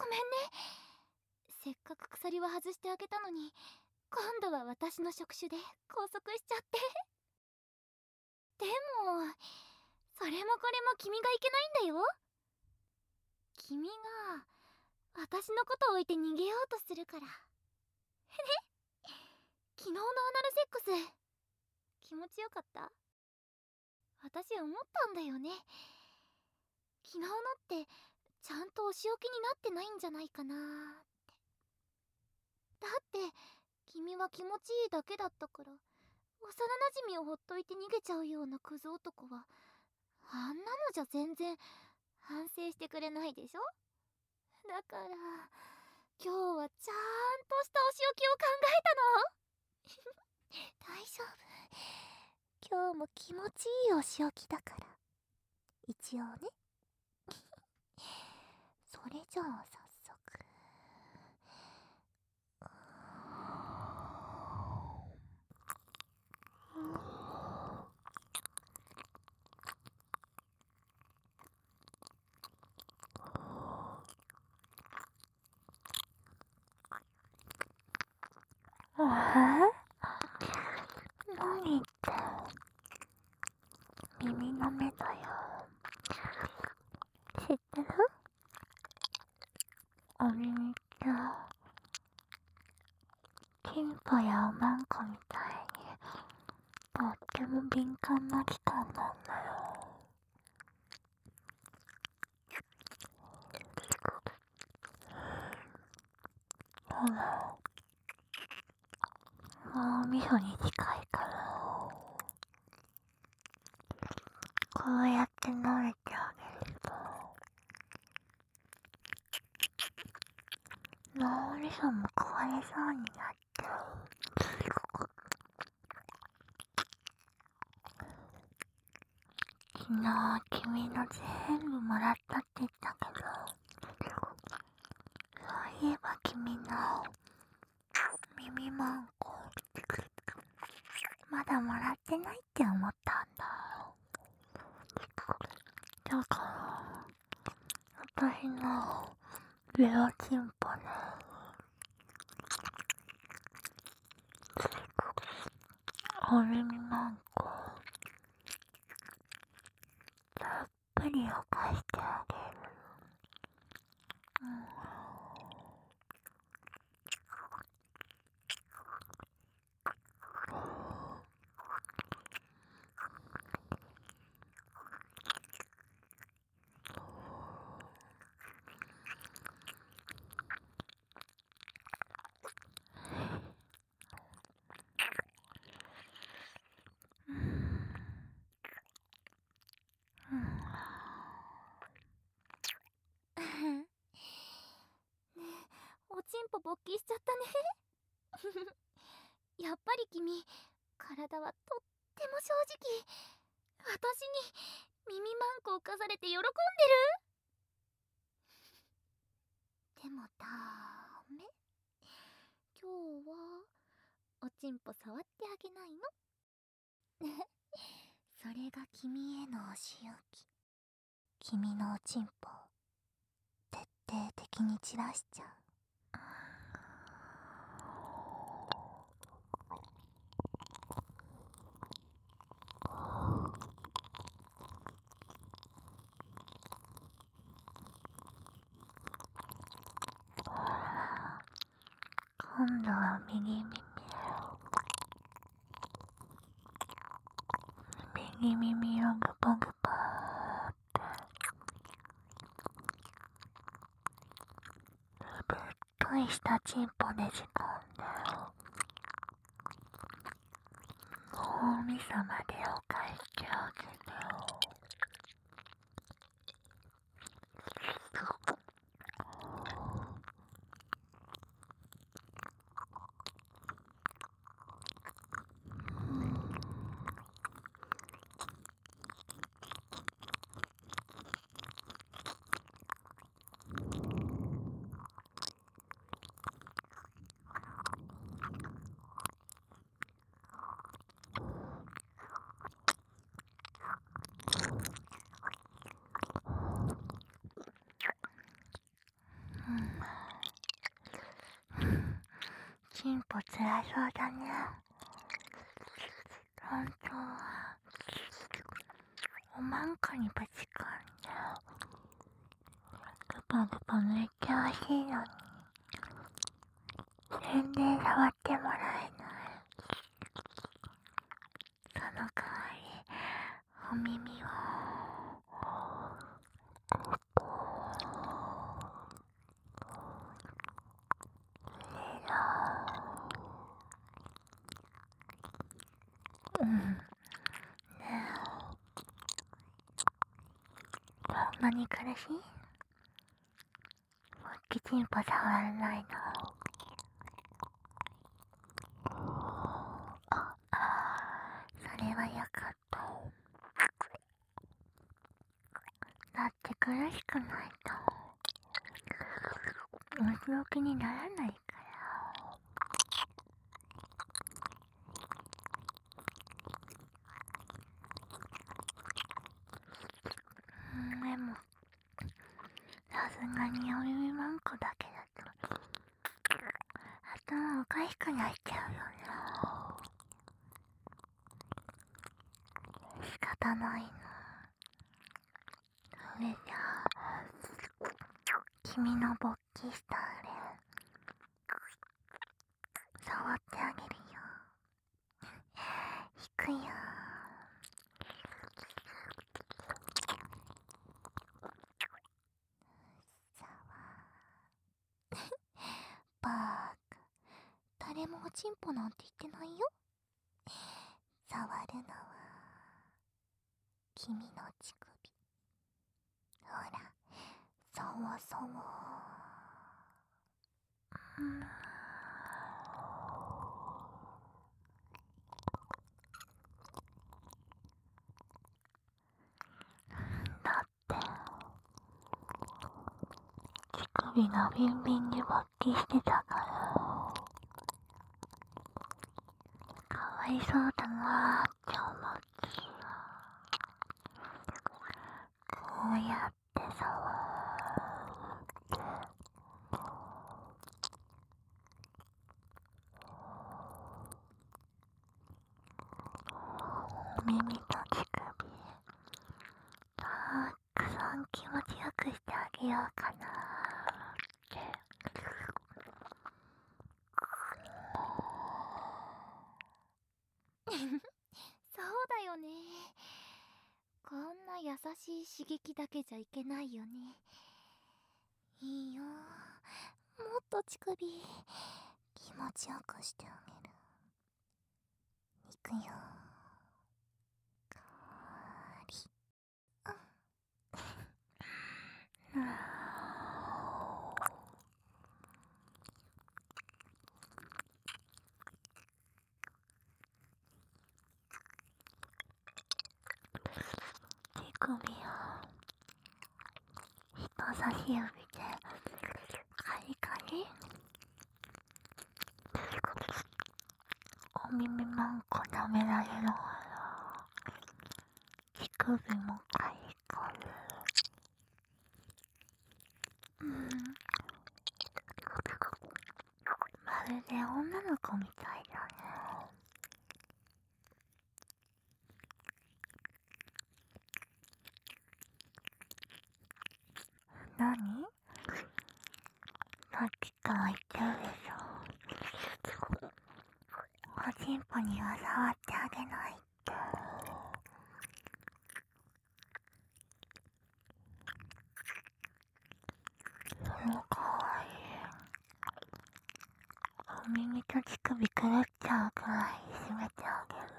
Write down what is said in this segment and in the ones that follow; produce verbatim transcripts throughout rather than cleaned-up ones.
めんね。せっかく鎖は外してあげたのに、今度は私の触手で拘束しちゃって。でもそれもこれも君がいけないんだよ。君が私のことを置いて逃げようとするから。ね。昨日のアナルセックス気持ちよかった？私思ったんだよね。昨日のってちゃんとお仕置きになってないんじゃないかなーって。だって君は気持ちいいだけだったから、幼馴染をほっといて逃げちゃうようなクズ男はあんなのじゃ全然反省してくれないでしょ。だから今日はちゃんとしたお仕置きを考えたの。大丈夫、今日も気持ちいいお仕置きだから。一応ね。それじゃあ早速。え？何って耳の目だよ。知ってる？お耳ってチンポやおまんこみたいにとっても敏感な器官なんだよ。ほら、脳みそに近いから、こうやって撫でてあげると脳みそも壊れそうになって、昨日君の全部もらったって言ったけど、そういえば君の耳まんこまだもらってないって思ったんだ。だから私のゲロチンポでお耳まんこたっぷりを貸してあげる。うん。ねえ、おちんぽ勃起しちゃったね。やっぱり君、体はとっても正直。私に耳まんこを飾れて喜んでる？でもダメ。今日はおちんぽ触ってあげないの。それが君へのお仕置き。君のおちんぽ徹底的に散らしちゃう。今度は右耳。右耳をグポグポーってぶっといしたチンポねじ込んで脳みそまでお返してあげるよ。 ちんぽつらそうだね。本当はおまんこにぶち込んでグパグパ抜いてほしいのに全然触ってもらえない。その代わりお耳をうん。ねえ、こんなに苦しい？もうきちんぽ触らないの？あ、それはよかった。だって苦しくないとお仕置きにならないから。でもさすがにお耳まんこだけだと頭おかしくなっちゃうよね。仕方ないな。それじゃあ君の勃起したあれ触ってあげるよ。引くよ。バーカ、誰もおちんぽなんて言ってないよ。触るのは君の乳首。ほら、そうそう。うん、だって乳首がビンビンに勃起してたからかわいそうだなーって思ってこうやって触ってお耳と乳首たくさん気持ちよくしてあげようかなーってそうだよね。こんな優しい刺激だけじゃいけないよね。いいよ、もっと乳首気持ちよくしてあげる。いくよ。かーり。うん。手首を人差し指でカリカリ。お耳まんこ舐められるから乳首もカリカリ。うん、まるで女の子みたいだね。なに？さっきから言ってるでしょ。おちんぽには触ってあげないって。そのかわいい。お耳と乳首狂っちゃうくらい締めてあげる。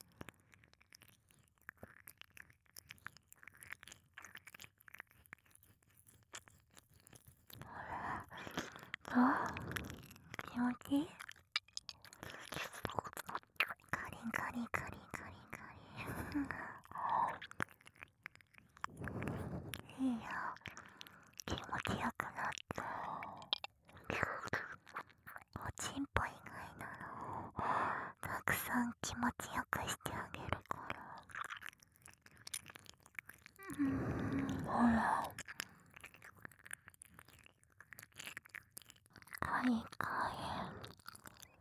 どう？気持ちいい？カリンカリンカリンカリンカリン。いいよ。気持ちよくなって。おちんぽ以外なのたくさん気持ちよくしてあげるから。うーん、ほら。かいかい。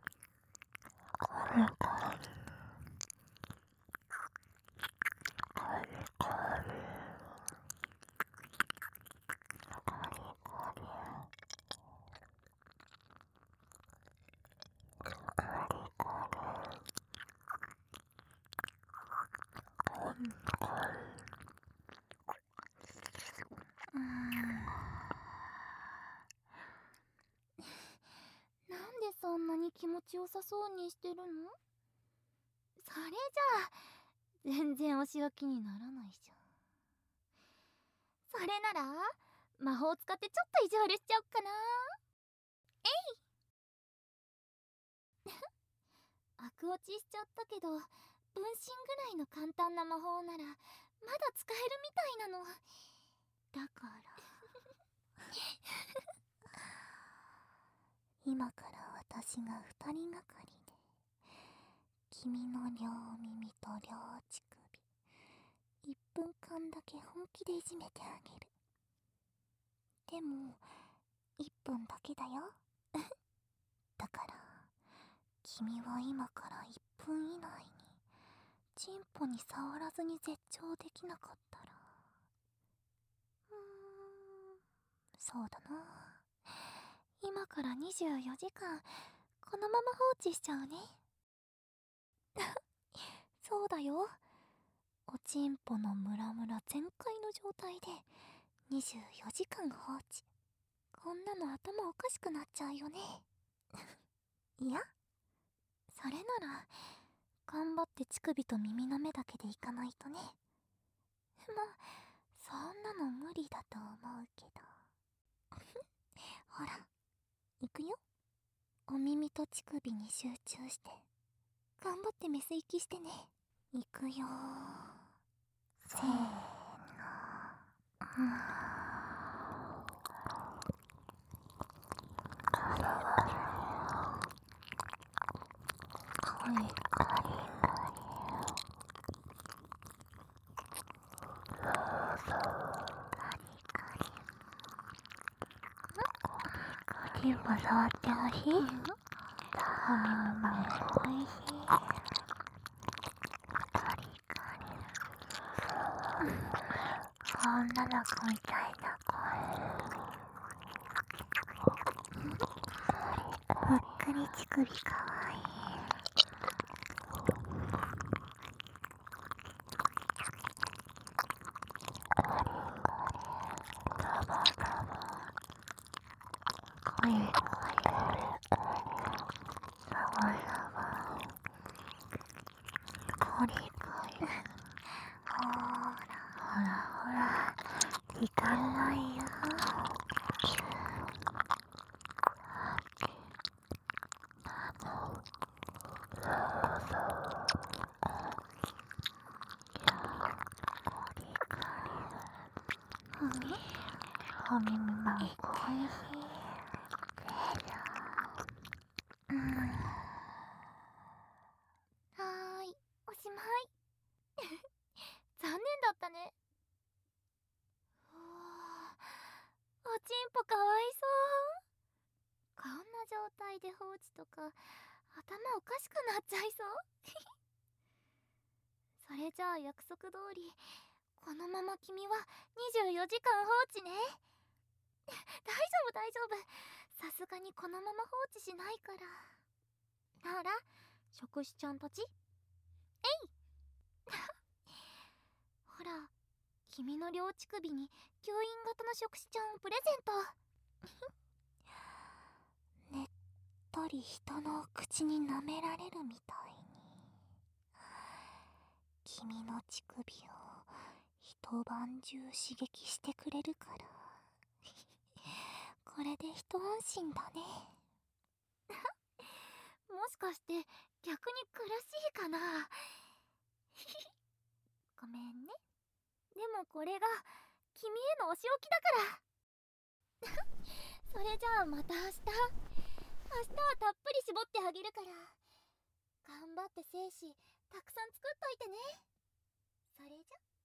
なんでそんなに気持ちよさそうにしてるの？それじゃあ全然お仕置きにならないじゃん。それなら魔法使ってちょっと意地悪しちゃおっかな。えい悪落ちしちゃったけど、分身ぐらいの簡単な魔法ならまだ使えるみたいなの。だから今から私が二人がかりで君の両耳と両乳首いっぷんかんだけ本気でいじめてあげる。でもいっぷんだけだよだから君は今からいっぷん以内にチンポに触らずに絶頂できなかったら、うーんそうだな、今からにじゅうよじかんこのまま放置しちゃうねそうだよ、おちんぽのムラムラ全開の状態でにじゅうよじかん放置。こんなの頭おかしくなっちゃうよねいや、それなら頑張って乳首と耳の目だけでいかないとね。まあそんなの無理だと思うけどほらいくよ、お耳と乳首に集中して頑張ってメス息してね。いくよー、せーの、うん、チンポ触ってほしい、うん、お耳もおいしい、女の子みたいな声、むっくり乳首かわいい、声声サバサバコリコリ、ほらほらほら時間ないよ、お耳もおいしい、うん、はーい、おしまい残念だったね。おおちんぽかわいそう。こんな状態で放置とか頭おかしくなっちゃいそうそれじゃあ約束通りこのまま君はにじゅうよじかん放置ね大丈夫大丈夫、さすがにこのまま放置しないから。あら、食子ちゃんたち、えいほら、君の両乳首に吸引型の食子ちゃんをプレゼントねっとり人の口に舐められるみたいに君の乳首を一晩中刺激してくれるからこれで一安心だねもしかして逆に苦しいかなごめんね、でもこれが君へのお仕置きだからそれじゃあまた明日明日はたっぷり絞ってあげるから頑張って精子たくさん作っといてね。それじゃ